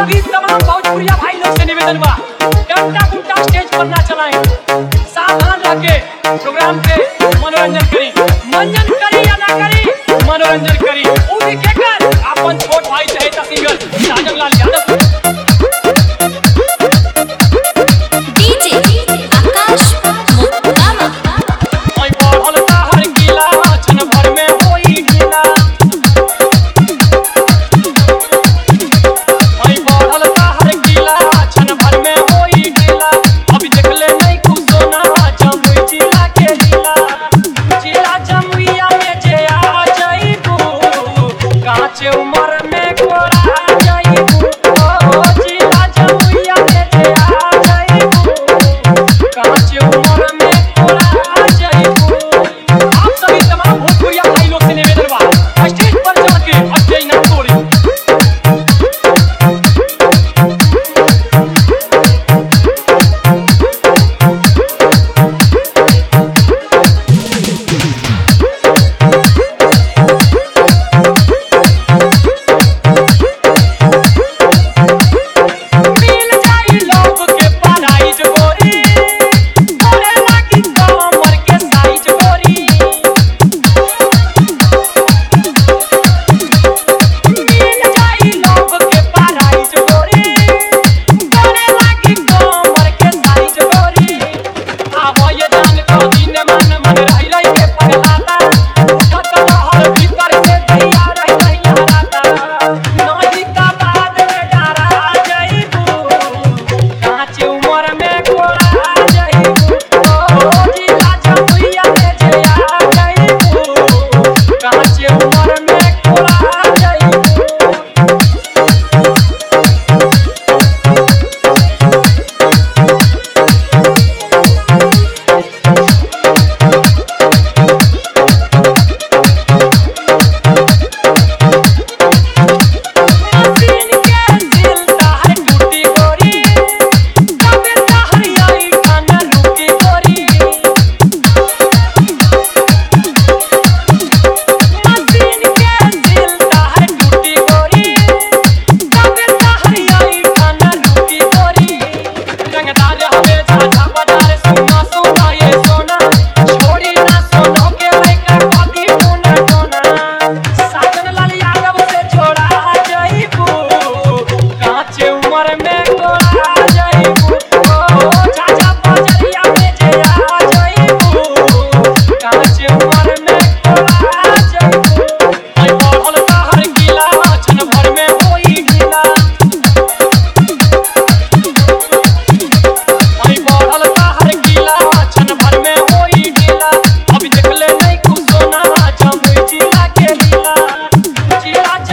सभी तमाम भोजपुरिया भाई लोग से निवेदन बा, डंडा गुंडा स्टेज पर ना चलाएं, सावधान रह के प्रोग्राम पे मनोरंजन करी, मंजन करी या ना करी, मनोरंजन करी। वो भी केकर अपन छोट भाई चहेता सिंगर साजन लाल यादव।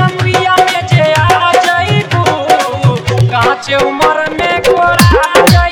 उम्र में कोरा